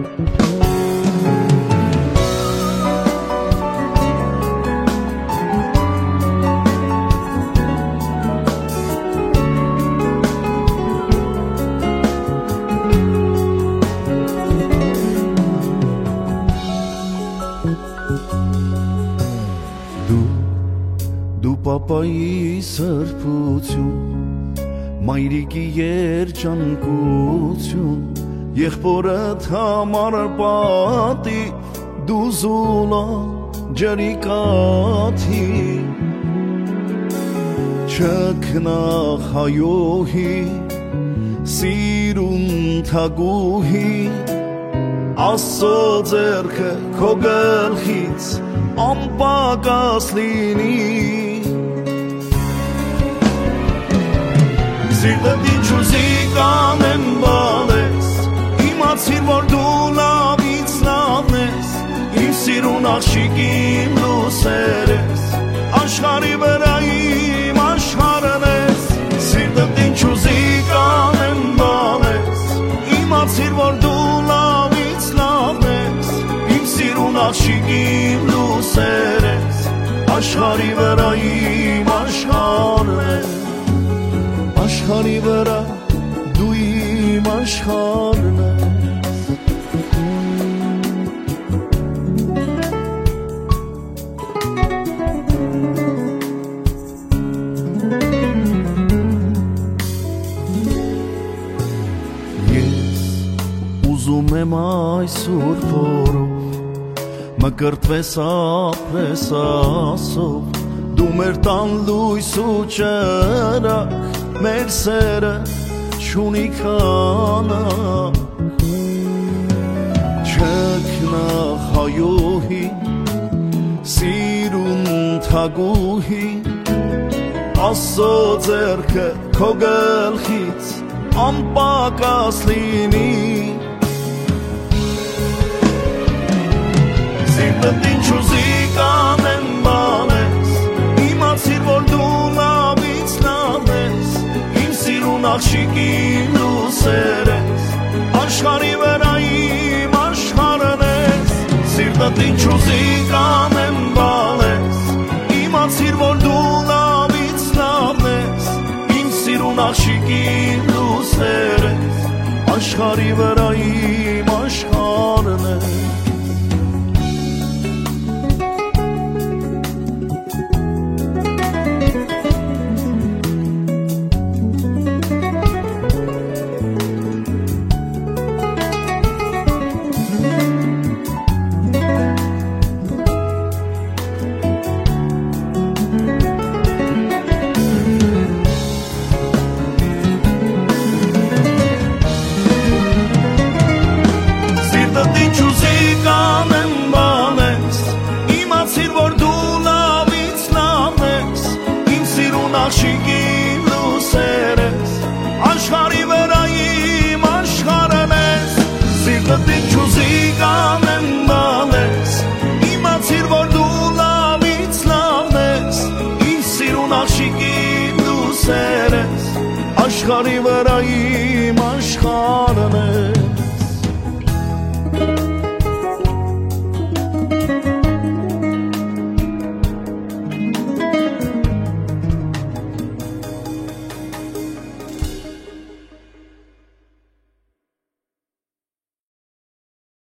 Դու պապայի սրբություն, մայրիկի երջանկություն, եղբորդ համար պատի, դու զուլա ջրիկաթի, չքնախ հայոհի, սիրուն թագուհի, Աստծո ձեռքը քո գլխից անպակաս լինի Սիրտդ ինչուզի կանեմ բալես Իմացիր որ դու լավից լավն ես Իմ սիրուն աղջիկին լուսեր ես Աշխարհի վրա իմ աշխարհն ես Սիրտդ ինչուզի կանեմ բալես Իմացիր որ դու լավից լավն ես Իմ սիրուն աղջիկին լուսեր ես Աշխարհի վրա իմ աշխարհն ես Աշխարհի վրա դու իմ աշխարհն ես Ես ուզում եմ այսօր փորով Մկրտվես ապրես ասով Դու մեր տան լույս ու ճրակ Մեր սերը չունի քանակ Չքնախ հայոհի Սիրուն թագուհի Աստծո ձեռքը քո գլխից անպակաս լինի Սիրտդ ինչուզի կանեմ բանես Իմացիր որ դու լավից լավն ես Իմ սիրուն աղջիկին լուսեր ես Աշխարհի վրա իմ աշխարհն ես Սիրտդ ինչուզի կանեմ բանես Իմացիր որ դու լավից լավն ես Իմ սիրուն աղջիկին լուսեր ես Աշխարհի վրա